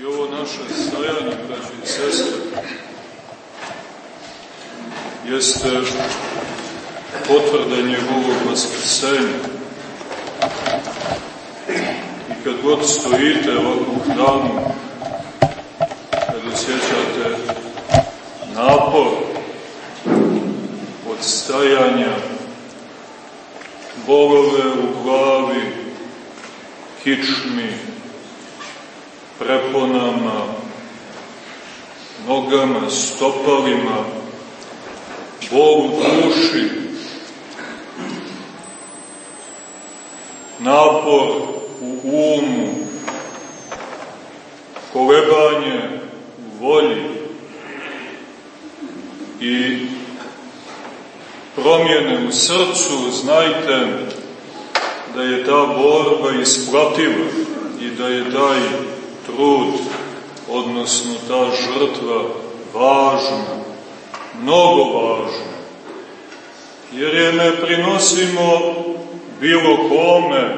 I ovo naše stajanje, braći i sestre, jeste potvrda njegovog vaskrsenja. I kad god stojite ovako u hramu, kad osjećate napor od stajanja, bolove u glavi, kičmi, preponama, nogama, stopalima, bol u duši, napor u umu, kolebanje u volji i promjene u srcu, znajte da je ta borba isplativa i da je taj trud, odnosno ta žrtva važna, mnogo važna, jer je ne prinosimo bilo kome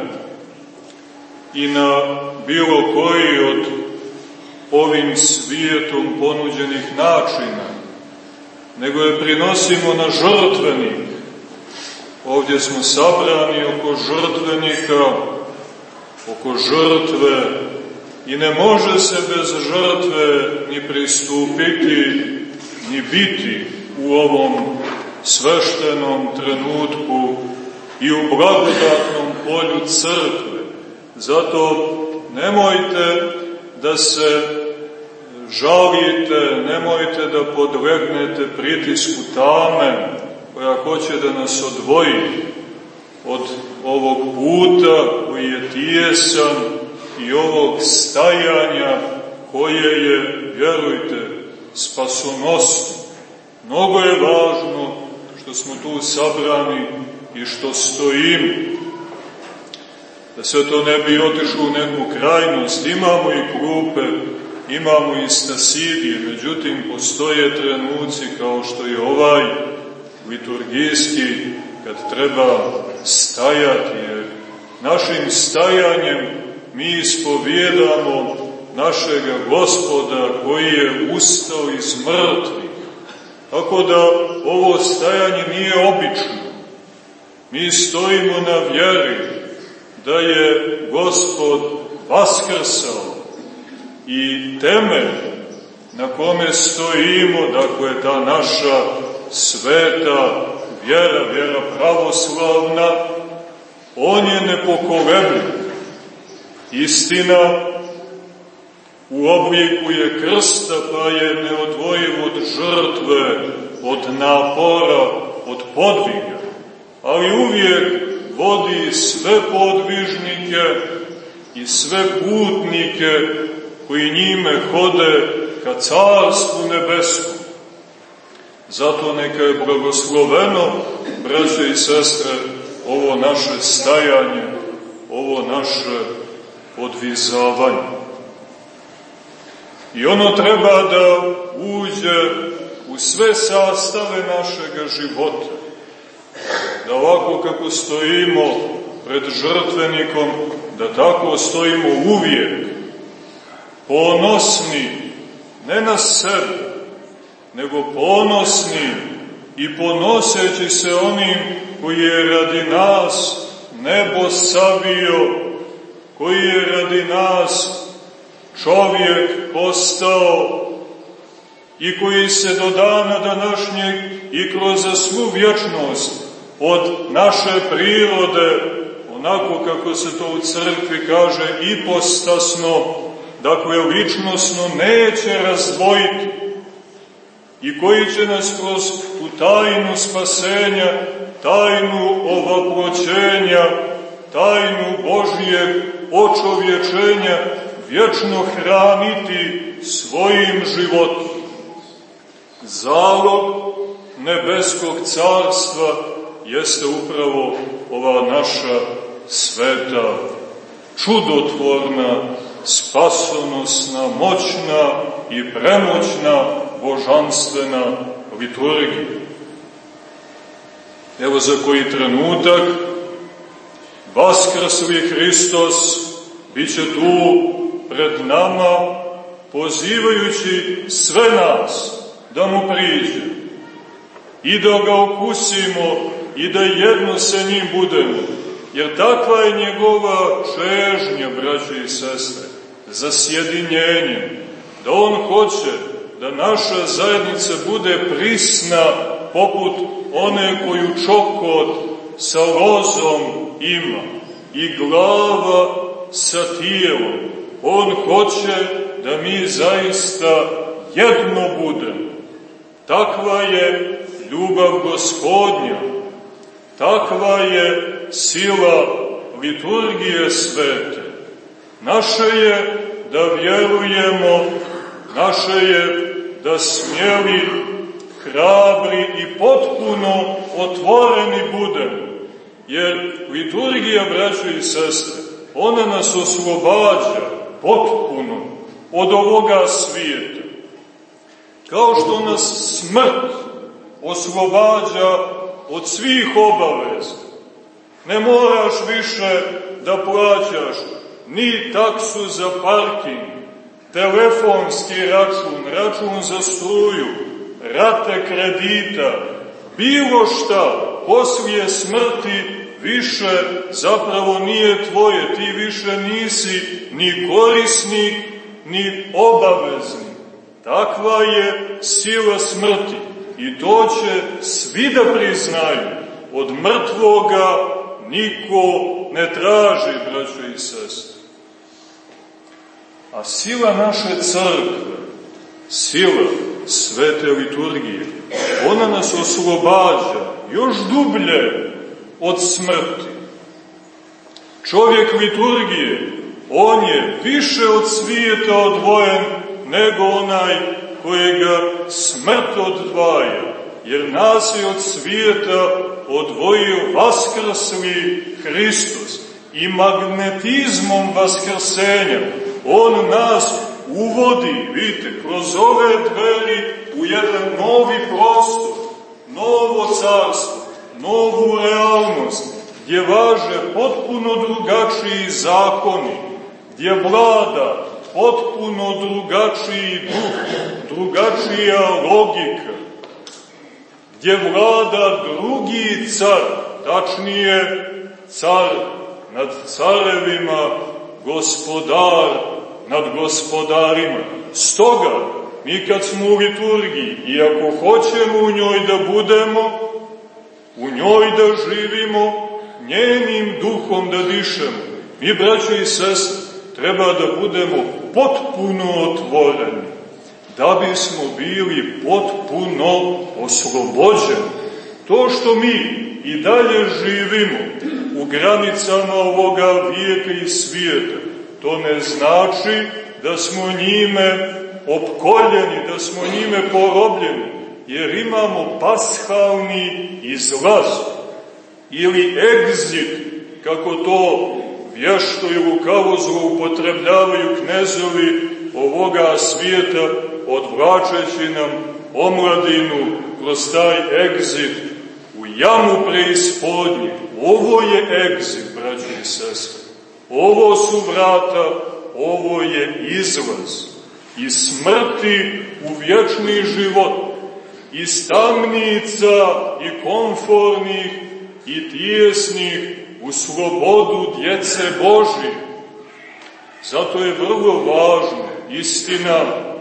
i na bilo koji od ovim svijetom ponuđenih načina, nego je prinosimo na žrtvenik. Ovdje smo sabrani oko žrtvenika, oko žrtve, i ne može se bez žrtve ni pristupiti, ni biti u ovom sveštenom trenutku i u blagodatnom polju crkve. Zato nemojte da se žalite, nemojte da podlegnete pritisku tame koja hoće da nas odvoji od ovog puta koji je tijesan i ovog stajanja koje je, vjerujte, spasonosno. Mnogo je važno što smo tu sabrani i što stojimo. Da sve to ne bi otišlo u neku krajnost. Imamo i klupe, imamo i stasidije, međutim postoje trenuci kao što je ovaj liturgijski, kad treba stajati, jer našim stajanjem mi ispovijedamo našega Gospoda koji je ustao iz mrtvih. Tako da ovo stajanje nije obično. Mi stojimo na vjeri da je Gospod vaskrsao i temelj na kome stojimo, dakle ta naša sveta vjera, vjera pravoslavna, on je nepokolebljiv. Istina u obliku je krsta, pa je neodvojiv od žrtve, od napora, od podviga, ali uvijek vodi sve podvižnike i sve putnike koji njime hode ka Carstvu nebeskom. Zato neka je blagosloveno, braće i sestre, ovo naše stajanje, ovo naše podvizavanje. I ono treba da uđe u sve sastave našega života. Da ovako kako stojimo pred žrtvenikom, da tako stojimo uvijek, ponosni, ne na sebe, nego ponosni i ponoseći se onim koji je radi nas nebo savio, koji je radi nas čovjek postao i koji se do dana današnjeg i kroz svu vječnost od naše prirode, onako kako se to u crkvi kaže, ipostasno, dakle ličnosno, neće razdvojiti i koji će nas kroz tu tajnu spasenja, tajnu ovaploćenja, tajnu Božijeg očovječenja vječno hraniti svojim životom. Zalog nebeskog carstva jeste upravo ova naša sveta, čudotvorna, spasonosna, moćna i premoćna božanstvena liturgija. Evo za koji trenutak vaskrsli Hristos bit će tu pred nama pozivajući sve nas da mu priđe i da ga okusimo i da jedno sa njim budemo. Jer takva je njegova čežnja, braće i sestre, za sjedinjenje, da on hoće da naša zajednica bude prisna poput one koju čokot sa lozom ima i glava sa tijelom. On hoće da mi zaista jedno budemo. Takva je ljubav Gospodnja, takva je sila liturgije svete. Naše je da vjerujemo, naše je da smjeli, hrabri i potpuno otvoreni budemo. Jer liturgija, braćo i sestre, ona nas oslobađa potpuno od ovoga svijeta. Kao što nas smrt oslobađa od svih obaveza. Ne moraš više da plaćaš ni taksu za parking, telefonski račun, račun za struju, rate kredita, bilo šta poslije smrti više zapravo nije tvoje, ti više nisi ni korisnik, ni obavezni. Takva je sila smrti i to će svi da priznaju. Od mrtvoga niko ne traži, braćo i sestre. A sila naše crkve, sila svete liturgije, ona nas oslobađa još dublje od smrti. Čovjek liturgije, on je više od svijeta odvojen nego onaj kojega smrt odvaja, jer nas je od svijeta odvojio vaskrsli Hristos i magnetizmom vaskrsenja on nas uvodi, vidite, kroz ove dveri u jedan novi prostor, novo carstvo, novu realnost, gdje važe potpuno drugačiji zakoni, gdje vlada potpuno drugačiji duh, drugačija logika, gdje vlada drugi car, tačnije car nad carevima, gospodar nad gospodarima. Stoga, mi kad smo u liturgiji, i ako hoćemo u njoj da budemo, u njoj da živimo, njenim duhom da dišemo, mi, braćo i sestre, treba da budemo potpuno otvoreni, da bismo bili potpuno oslobođeni. To što mi i dalje živimo u granicama ovoga vijeka i svijeta, to ne znači da smo njime opkoljeni, da smo njime porobljeni, jer imamo pashalni izlaz ili egzit, kako to vješto i lukavo zloupotrebljavaju knezovi ovoga svijeta, odvlačeći nam omladinu kroz taj egzit u jamu preispodnje. Ovo je egzit, braći i sestre. Ovo su vrata, ovo je izlaz iz smrti u vječni život, iz tamnica i komfornih i tijesnih u slobodu djece Božje. Zato je vrlo važno, istina,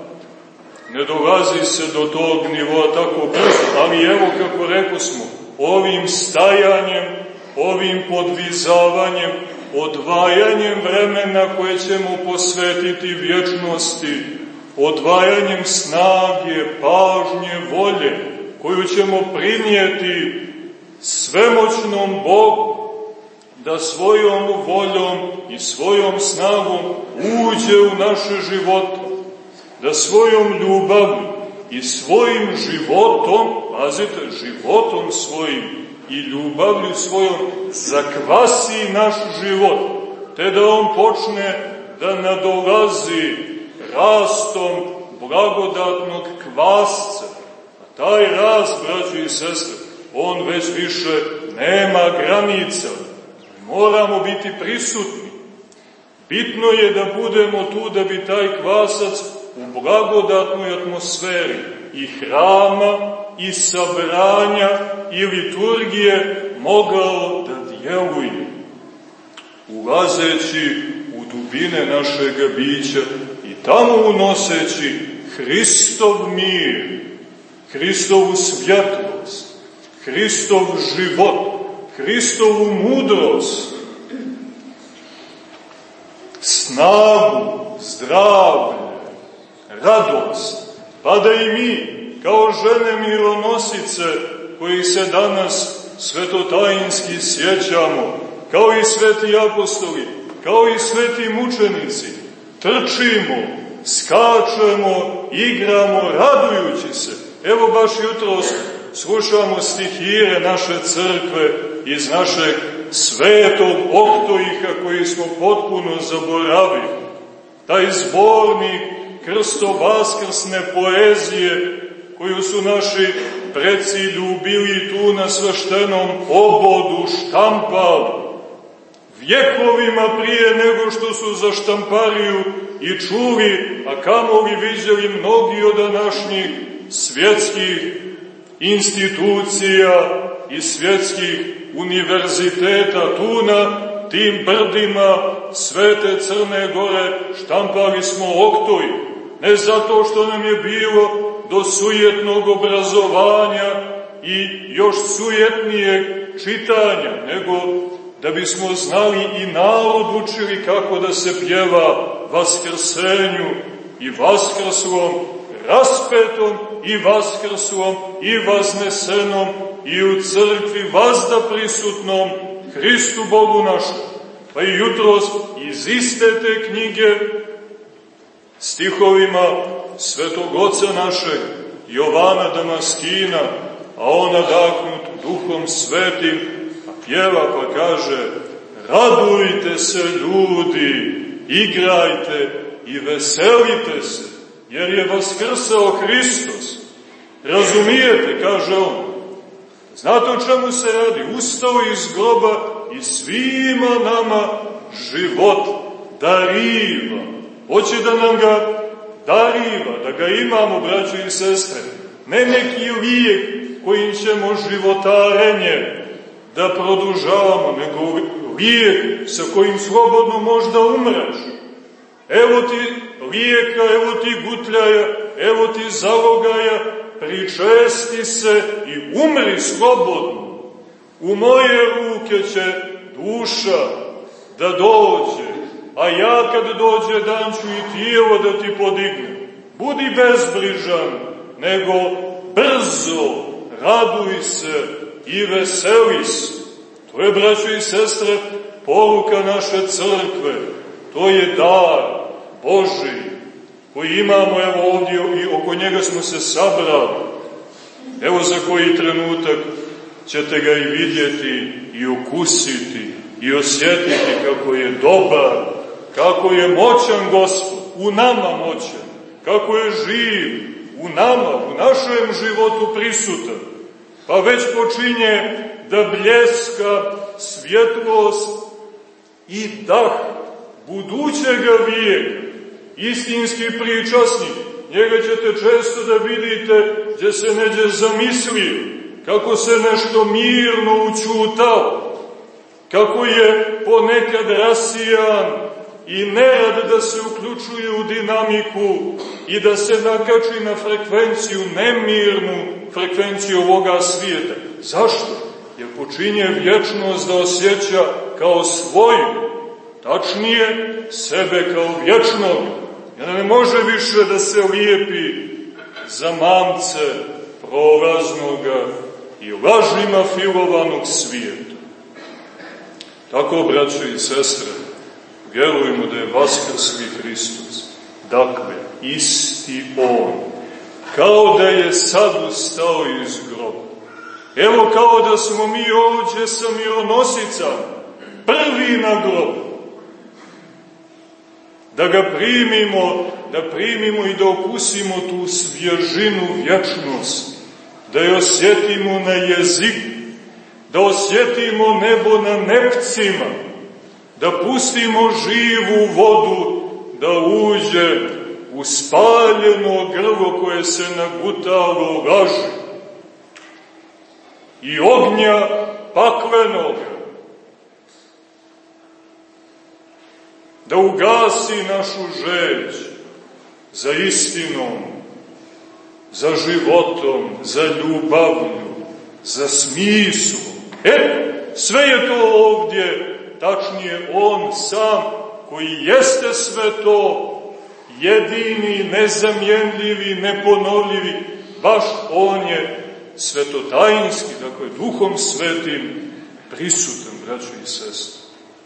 ne dolazi se do tog nivoa tako brzo, ali evo kako rekao smo, ovim stajanjem, ovim podvizavanjem, odvajanjem vremena koje ćemo posvetiti vječnosti, odvajanjem snage, pažnje, volje, koju ćemo prinijeti svemoćnom Bogu, da svojom voljom i svojom snagom uđe u naše živote, da svojom ljubavlju i svojim životom, pazite, životom svojim i ljubavlju svojom zakvasi naš život, te da on počne da nadolazi rastom blagodatnog kvasca. A taj rast, braći i sestre, on već više nema granica. Moramo biti prisutni. Bitno je da budemo tu da bi taj kvasac u blagodatnoj atmosferi i hrama, i sabranja, i liturgije mogao da djeluje, ulazeći u dubine našega bića i tamo unoseći Hristov mir, Hristovu svjetlost, Hristov život, Hristovu mudrost, snagu, zdravlje, radost, pa da i mi, kao žene mironosice, koji se danas svetotajinski sjećamo, kao i sveti apostoli, kao i sveti mučenici, trčimo, skačemo, igramo, radujući se. Evo baš jutros slušamo stihire naše crkve iz našeg svetog oktoiha koji smo potpuno zaboravili. Taj zbornik krsto-vaskrsne poezije koju su naši preci ljubili tu na sveštenom obodu štampali, vjekovima prije nego što su za štampariju i čuli, a kamoli viđeli mnogi od današnjih svjetskih institucija i svjetskih univerziteta tu na tim brdima Svete Crne Gore štampali smo oktoj, ne zato što nam je bilo do sujetnog obrazovanja i još sujetnijeg čitanja, nego da bismo znali i narod učili kako da se pjeva vaskrsenju i vaskrslom, raspetom i vaskrslom i vaznesenom i u crkvi vazda prisutnom Hristu Bogu našem. Pa i jutros iz iste te knjige stihovima svetog oca našeg Jovana Damaskina, a on nadahnut Duhom Svetim, pjeva pa kaže: radujte se ljudi, igrajte i veselite se, jer je vaskrsao Hristos. Razumijete, kaže on. Znate o čemu se radi? Ustao iz groba i svima nama život dariva. Hoće da nam ga dariva, da ga imamo, braćo i sestre. Ne neki lijek kojim ćemo životarenje da produžavamo, nego lijek sa kojim slobodno možda umreš. Evo ti lijeka, evo ti gutljaja, evo ti zalogaja, pričesti se i umri slobodno. U moje ruke će duša da dođe, a ja kad dođe dan ću i tijelo da ti podignem. Budi bezbrižan, nego brzo raduj se i veseli se. To je, braćo i sestre, poruka naše crkve. To je dar Božji koji imamo, evo ovdje, i oko njega smo se sabrali. Evo za koji trenutak ćete ga i vidjeti, i okusiti, i osjetiti kako je dobar, kako je moćan Gospod, u nama moćan, kako je živ, u nama, u našem životu prisutan. Pa već počinje da bljeska svjetlost i dah budućega vijeka, istinski pričasnik. Njega ćete često da vidite gdje se neđe zamislio, kako se nešto mirno učutao, kako je ponekad rasijan i nerad da se uključuje u dinamiku i da se nakači na frekvenciju, nemirnu frekvenciju ovoga svijeta. Zašto? Jer počinje vječnost da osjeća kao svoju, tačnije sebe kao vječnog, jer ne može više da se lijepi za mamce prolaznoga i lažima filovanog svijeta. Tako, braćo i sestre, vjerujemo da je vaskrsli Hristos, dakle, isti On, kao da je sad ustao iz groba. Evo kao da smo mi ovdje sa mironosicama, prvi na grobu. Da ga primimo i da okusimo tu svježinu vječnosti, da je osjetimo na jeziku, da osjetimo nebo na nepcima, da pustimo živu vodu da uđe uspaljeno grlo koje se nagutalo laži i ognja paklenoga, da ugasi našu žeđ za istinom, za životom, za ljubavlju, za smislom. Sve je to ovdje, tačnije on sam, koji jeste sve to, jedini, nezamjenljivi, neponovljivi, baš on je svetotajinski, dakle, Duhom Svetim prisutan, braćo i sestre.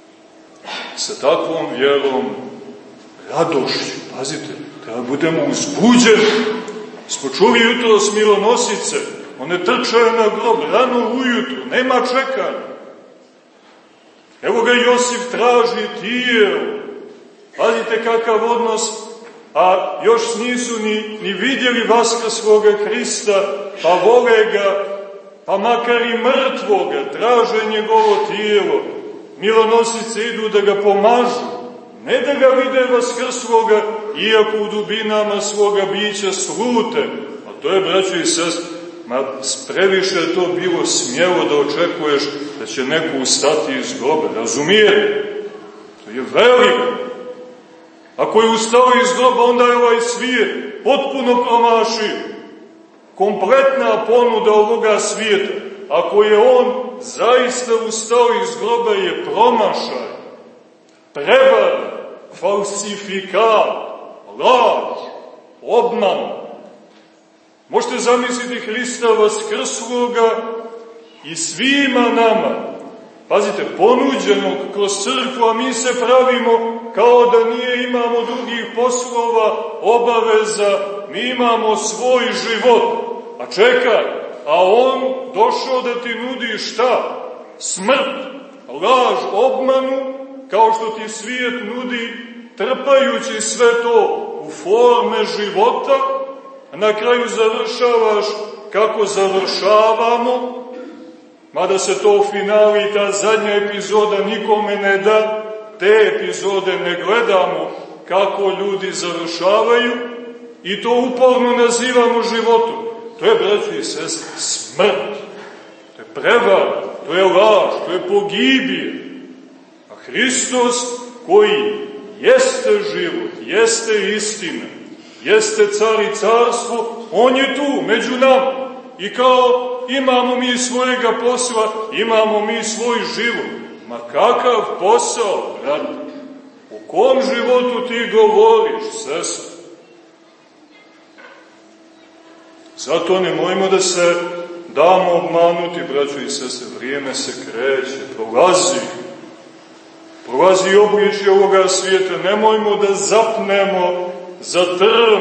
Sa takvom vjerom, radošću, pazite, treba budemo uzbuđeni. Smo čuli jutros milonosice, one trčaju na grob rano ujutru, nema čekanja. Evo ga Josif traži tijelo, pazite kakav odnos, a još nisu ni vidjeli vaskrsloga Hrista, pa vole ga, pa makar i mrtvoga, traže njegovo tijelo. Milonosice idu da ga pomažu, ne da ga vide vaskrsloga, iako u dubinama svoga bića slute. A to je, braćo i sestre, previše je to bilo smjelo da očekuješ da će neko ustati iz groba. Razumijete? To je veliko. Ako je ustao iz groba, onda je ovaj svijet potpuno promašio. Kompletna ponuda ovoga svijeta. Ako je on zaista ustao iz groba, je promašaj, prevara, falsifikat, laž, obman. Možete zamisliti Hrista vaskrsloga i svima nama, pazite, ponuđenog kroz crkvu, a mi se pravimo kao da nije, imamo drugih poslova, obaveza, mi imamo svoj život. A čekaj, a on došao da ti nudi šta? Smrt, laž, obmanu, kao što ti svijet nudi, trpajući sve to u forme života, a na kraju završavaš kako završavamo, mada se to u finali, ta zadnja epizoda nikome ne da, te epizode ne gledamo kako ljudi završavaju i to uporno nazivamo životom. To je, braći i sestre, smrt, to je prevar, to je laž, to je pogibije. A Hristos, koji jeste život, jeste istina, jeste car i carstvo, on je tu, među nama. I kao imamo mi svojega posla, imamo mi svoj život. Ma kakav posao, brate? O kom životu ti govoriš, sestre? Zato nemojmo da se damo obmanuti, braćo i sestre, vrijeme se kreće, prolazi obličje ovoga svijeta, nemojmo da zapnemo za trn.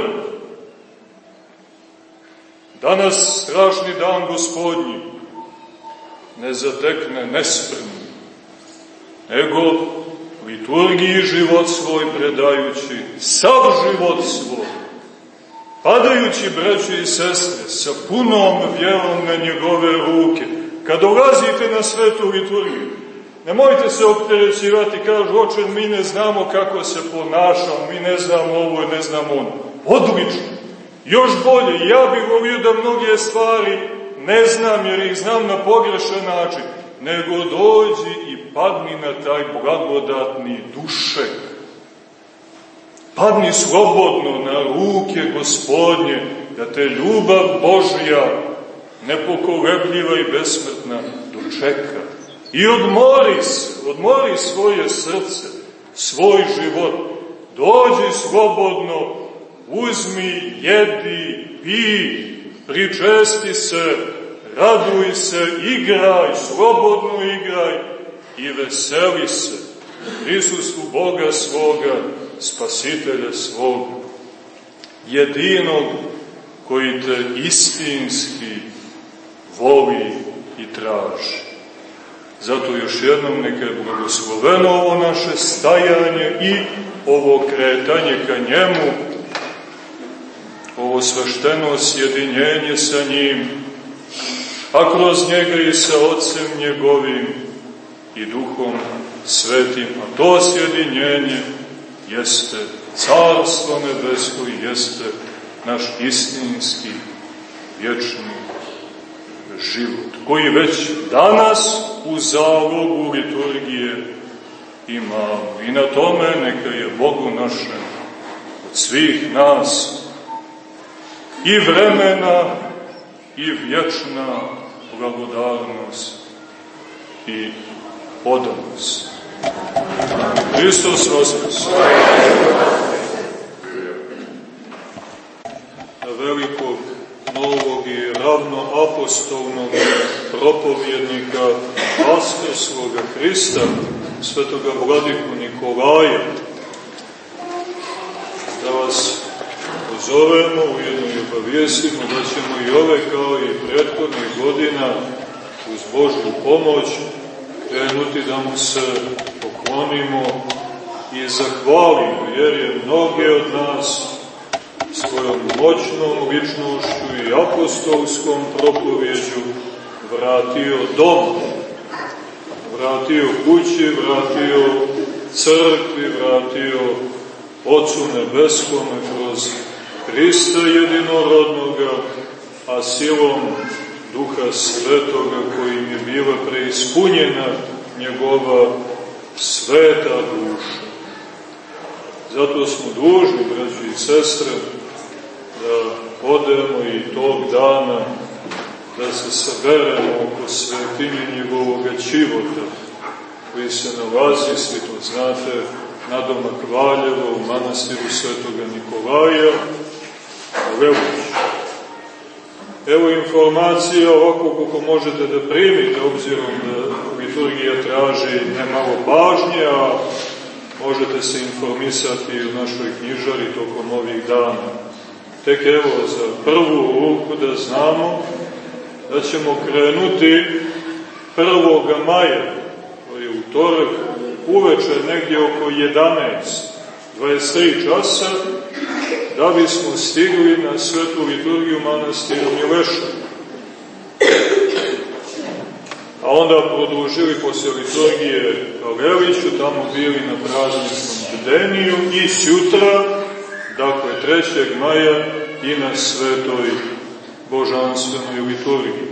Danas strašni dan Gospodnji ne zatekne nespremni, nego liturgiji život svoj predajući, sav život svoj, padajući, braćo i sestre, sa punom vjerom na njegove ruke. Kad dolazite na svetu liturgiju, nemojte se opterećivati, kažu, oče, mi ne znamo kako se ponašamo, mi ne znamo ovo i ne znamo ono. Odlično, još bolje, ja bih volio da mnoge stvari ne znam, jer ih znam na pogrešan način, nego dođi i padni na taj blagodatni dušek. Padni slobodno na ruke Gospodnje, da te ljubav Božja, nepokolebljiva i besmrtna, dočeka. I odmori svoje srce, svoj život. Dođi slobodno, uzmi, jedi, pij, pričesti se, raduj se, igraj, slobodno igraj i veseli se prisustvu Boga svoga, Spasitelja svoga, jedinog koji te istinski voli i traži. Zato još jednom neka je blagosloveno ovo naše stajanje i ovo kretanje ka njemu, ovo svešteno sjedinjenje sa njim, a kroz njega i sa Otcem njegovim i Duhom Svetim. A to sjedinjenje jeste Carstvo nebesko jeste naš istinski, vječni život, koji već danas u zalogu liturgije imamo. I na tome neka je Bogu našem od svih nas i vremena i vječna blagodarnost i odanost. Hristos Voskrs! Na velikog, novog i ravnoapostolnog propovjednika Vaskrsloga Hrista, svetoga vladiku Nikolaja, da vas pozovemo, ujedno i obavijestimo da ćemo i ove kao i prethodnih godina uz Božju pomoć krenuti da mu se poklonimo i zahvalimo, jer je mnoge od nas svojom moćnom ličnošću i apostolskom propovjeđu vratio dom, vratio kući, vratio crkvi, vratio Otcu Nebeskome kroz Hrista jedinorodnoga, a silom Duha Svetoga kojim je bila preispunjena njegova sveta duša. Zato smo dužni, braći i sestre, da odemo i tog dana, da se saberemo oko svetinje njegovoga života, koji se nalazi, svi to znate, nadomak Valjeva u manastiru svetoga Nikolaja, u Levoću. Evo informacija ovako koliko možete da primite, obzirom da liturgija traži nemalo pažnje, a možete se informisati u našoj knjižari tokom ovih dana. Tek evo za prvu ruku da znamo da ćemo krenuti 1. maja, to je utorak, uveče negdje oko 11:23 časa, da bismo stigli na svetu liturgiju manastiru Mileša. A onda produžili poslije liturgije ka Leliću, tamo bili na prazničnom bdeniju i sutra, dakle 3. maja, i na svetoj božanstvenoj liturgiji.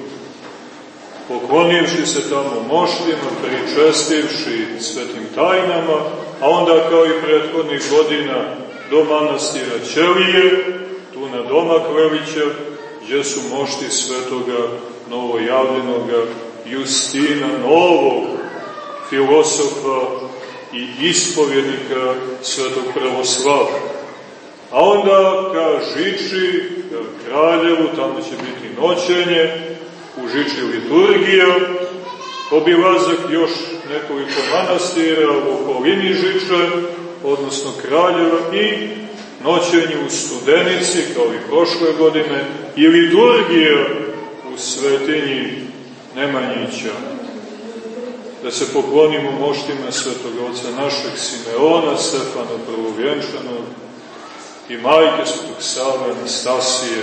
Poklonivši se tamo moštima, pričestivši svetim tajnama, a onda kao i prethodnih godina do manastira Ćelije, tu na domak Lelića, gdje su mošti svetoga novojavljenoga Justina, novog filosofa i ispovjednika svetog pravoslavlja. A onda ka Žiči, ka Kraljevu, tamo će biti noćenje, u Žiči liturgija, obilazak još nekoliko manastira u okolini Žiče, odnosno Kraljeva, i noćenje u Studenici, kao i prošle godine, i liturgija u svetinji Nemanjića. Da se poklonimo moštima svetoga oca našeg Simeona, Stefana Prvovjenčanog, i majke svetog Save Anastasije,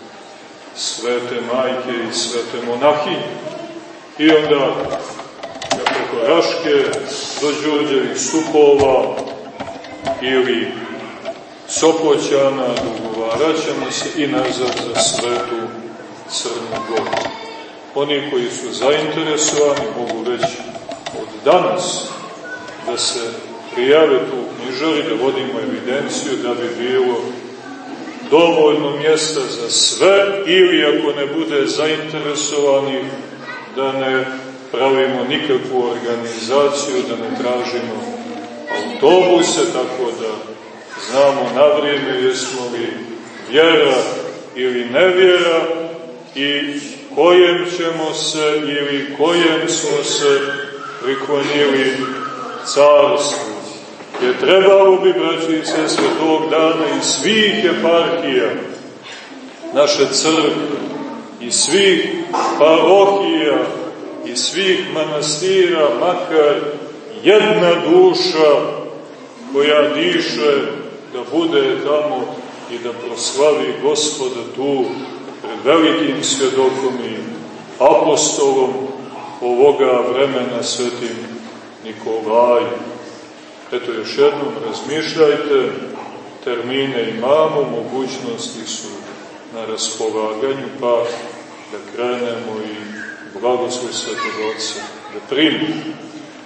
svete majke i svete monahinje. I onda preko Raške do Đurđevih stupova ili Sopoćana, dogovarat ćemo se i nazad za svetu Crnu Goru. Oni koji su zainteresovani mogu već od danas da se prijave tu u knjižari, da vodimo evidenciju, da bi bilo dovoljno mjesta za sve, ili ako ne bude zainteresovani, da ne pravimo nikakvu organizaciju, da ne tražimo autobuse, tako da znamo na vrijeme jesmo li vjera ili nevjera i kojem ćemo se ili kojem smo se priklonili carstvu. Jer trebalo bi, braći i sestre, tog dana i svih eparhija naše crkve, i svih parohija, i svih manastira, makar jedna duša koja diše, da bude tamo i da proslavi Gospoda tu pred velikim svjedokom i apostolom ovoga vremena, svetim Nikolajem. Eto, još jednom razmišljajte termine imamo, mogućnosti su na raspolaganju, pa da krenemo i blagoslov Svetog Oca da primimo.